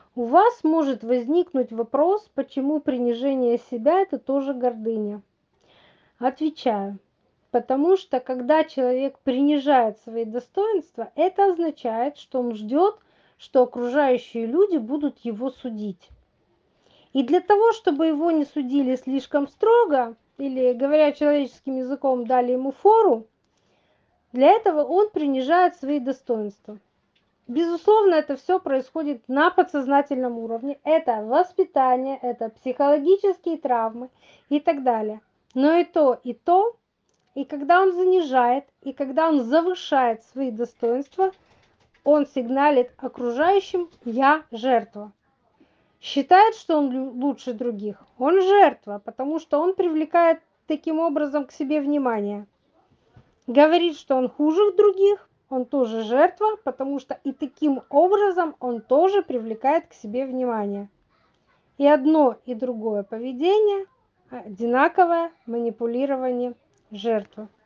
У вас может возникнуть вопрос, почему принижение себя – это тоже гордыня. Отвечаю. Потому что когда человек принижает свои достоинства, это означает, что он ждет, что окружающие люди будут его судить. И для того, чтобы его не судили слишком строго, или, говоря человеческим языком, дали ему фору, для этого он принижает свои достоинства. Безусловно, это все происходит на подсознательном уровне. Это воспитание, это психологические травмы и так далее. Но и то, и когда он занижает, и когда он завышает свои достоинства, он сигналит окружающим «я жертва». Считает, что он лучше других. Он жертва, потому что он привлекает таким образом к себе внимание. Говорит, что он хуже других, он тоже жертва, потому что и таким образом он тоже привлекает к себе внимание. И одно, и другое поведение одинаковое манипулирование жертвы.